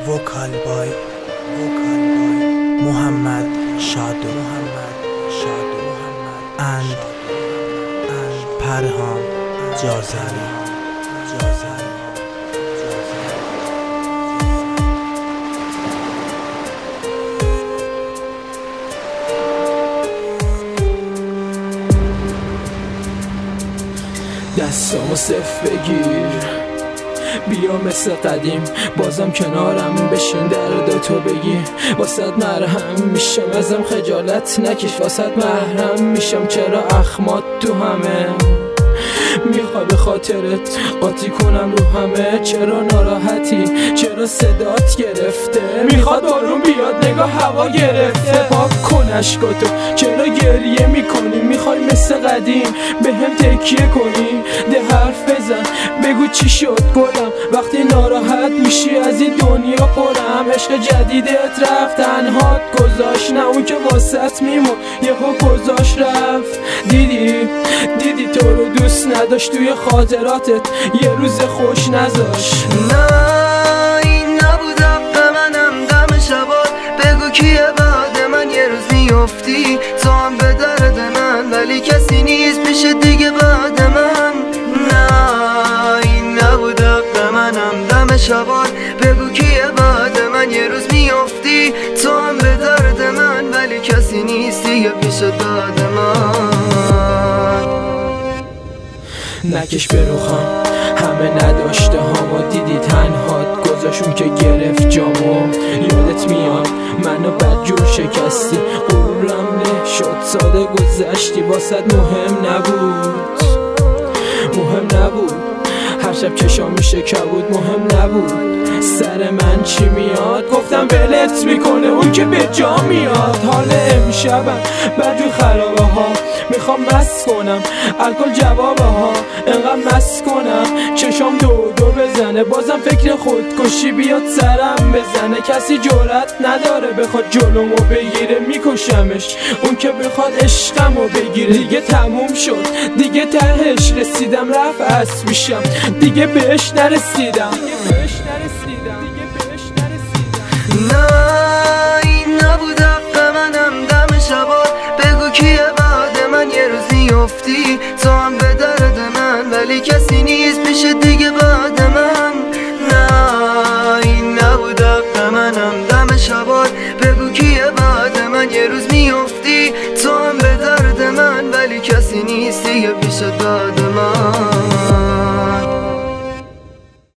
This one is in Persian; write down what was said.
وکال بای محمد شادو and پرهام جازری. دستامو صف بگیر، بیا مثل قدیم بازم کنارم بشین، درداتو بگی واسد مرهم میشم، ازم خجالت نکش واسد محرم میشم. چرا اخمات تو همه میخوای به خاطرت قاطی کنم رو همه؟ چرا ناراحتی؟ چرا صدات گرفته؟ میخواد بارون بیاد نگاه هوا گرفته. پاک کن اشکاتو، چرا گریه میکنی؟ میخوای مثل قدیم به هم تکیه کنی؟ ده حرف بزن بگو چی شد گلم، وقتی ناراحت میشی از این دنیا پرم. عشق جدیدت رفت تنهات گذاشت، نه اون که واسط میمون یهو گذاشت رفت. دیدی تو رو دوست نداشت، توی خاطراتت یه روز خوش نذاشت. نه این نبود حق منم، دم شبات بگو کیه بعد من یه روز میافتی تو هم به درد من، ولی کسی نیست میشه دیگه بعد من. نه این نبود حق منم، دم شبات بگو کیه بعد من یه روز میافتی تو هم به درد من، ولی کسی نیست دیگه پیش بعد من. نکش به روخم همه نداشته هامو، دیدی تنهات گذاشون که گرفت جامو. یادت میاد منو بدجور شکستی، غرورم له شد ساده گذشتی، واسد مهم نبود هر شب چشام میشه کبود، مهم نبود سر من چی میاد. گفتم ولت میکنه اون که به جا میاد. حال امشبم بدجور خرابه ها، میخوام مست کنم الکل جوابه ها، انقدر مست کنم چشام دو بزنه، بازم فکر خودکشی بیاد سرم بزنه. کسی جرأت نداره بخواد جلومو بگیره، میکشمش اون که بخواد عشقمو بگیره. دیگه تموم شد، دیگه تهش رسیدم، رفت اسب میشم دیگه بهش نرسیدم. نه این نبود حق منم، دم شبات بگو کیه بعد من یه روز میافتی تو هم به درد من، ولی کسی نیست میشه دیگه بعد من. نه این نبود حق منم، دم شبات بگو کیه بعد من یه روز میافتی